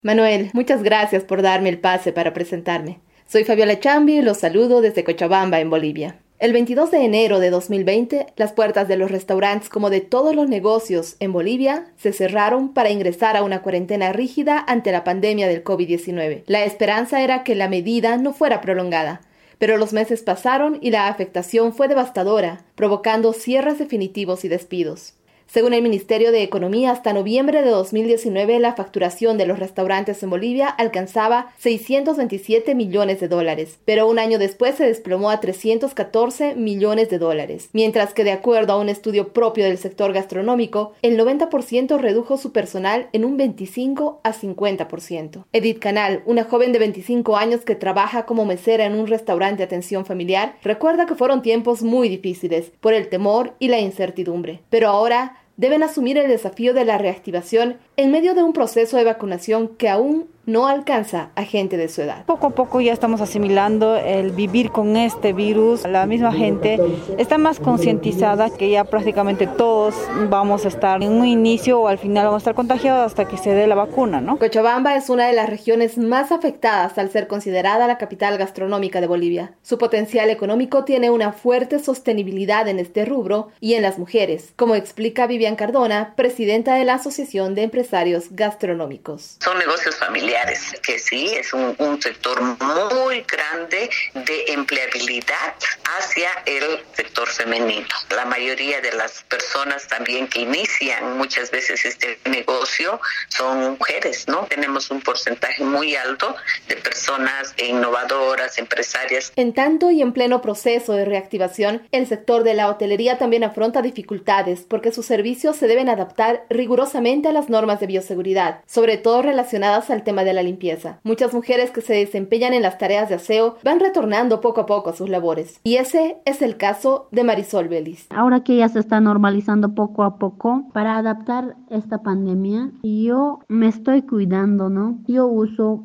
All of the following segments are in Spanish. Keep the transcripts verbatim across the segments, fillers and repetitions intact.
Manuel, muchas gracias por darme el pase para presentarme. Soy Fabiola Chambi y los saludo desde Cochabamba, en Bolivia. El veintidós de enero de dos mil veinte, las puertas de los restaurantes como de todos los negocios en Bolivia se cerraron para ingresar a una cuarentena rígida ante la pandemia del COVID diecinueve. La esperanza era que la medida no fuera prolongada, pero los meses pasaron y la afectación fue devastadora, provocando cierres definitivos y despidos. Según el Ministerio de Economía, hasta noviembre de dos mil diecinueve, la facturación de los restaurantes en Bolivia alcanzaba seiscientos veintisiete millones de dólares, pero un año después se desplomó a trescientos catorce millones de dólares, mientras que de acuerdo a un estudio propio del sector gastronómico, el noventa por ciento redujo su personal en un veinticinco a cincuenta por ciento. Edith Canal, una joven de veinticinco años que trabaja como mesera en un restaurante de atención familiar, recuerda que fueron tiempos muy difíciles por el temor y la incertidumbre, pero ahora deben asumir el desafío de la reactivación en medio de un proceso de vacunación que aún no alcanza a gente de su edad. Poco a poco ya estamos asimilando el vivir con este virus. La misma gente está más concientizada que ya prácticamente todos vamos a estar en un inicio o al final vamos a estar contagiados hasta que se dé la vacuna, ¿no? Cochabamba es una de las regiones más afectadas al ser considerada la capital gastronómica de Bolivia. Su potencial económico tiene una fuerte sostenibilidad en este rubro y en las mujeres, como explica Vivian Cardona, presidenta de la Asociación de Empresarios Gastronómicos. Son negocios familiares, que sí, es un, un sector muy grande de empleabilidad hacia el sector femenino. La mayoría de las personas también que inician muchas veces este negocio son mujeres, ¿no? Tenemos un porcentaje muy alto de personas innovadoras, empresarias. En tanto y en pleno proceso de reactivación, el sector de la hotelería también afronta dificultades porque sus servicios se deben adaptar rigurosamente a las normas de bioseguridad, sobre todo relacionadas al tema de la limpieza. Muchas mujeres que se desempeñan en las tareas de aseo van retornando poco a poco a sus labores. Y ese es el caso de Marisol Vélez. Ahora que ya se está normalizando poco a poco para adaptar esta pandemia, yo me estoy cuidando, ¿no? Yo uso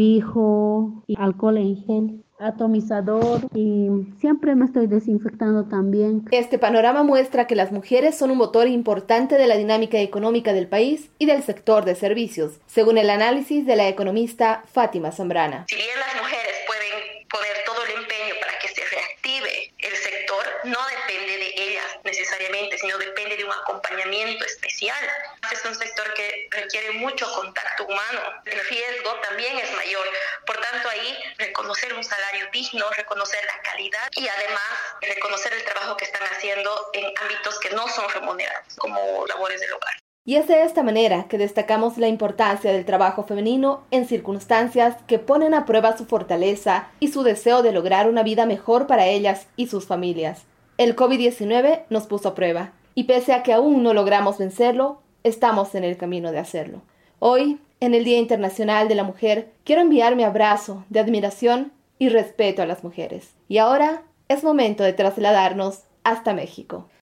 barbijo y alcohol en gel, atomizador y siempre me estoy desinfectando también. Este panorama muestra que las mujeres son un motor importante de la dinámica económica del país y del sector de servicios, según el análisis de la economista Fátima Zambrana. Si bien las mujeres pueden poner todo el empeño para que se reactive el sector, no depende de ellas necesariamente, sino depende de un acompañamiento especial. Es un sector que requiere mucho contacto humano, el riesgo también es mayor, por tanto ahí reconocer un salario digno, reconocer la calidad y además reconocer el trabajo que están haciendo en ámbitos que no son remunerados, como labores del hogar. Y es de esta manera que destacamos la importancia del trabajo femenino en circunstancias que ponen a prueba su fortaleza y su deseo de lograr una vida mejor para ellas y sus familias. El COVID diecinueve nos puso a prueba, y pese a que aún no logramos vencerlo, estamos en el camino de hacerlo. Hoy, en el Día Internacional de la Mujer, quiero enviar mi abrazo de admiración y respeto a las mujeres. Y ahora es momento de trasladarnos hasta México.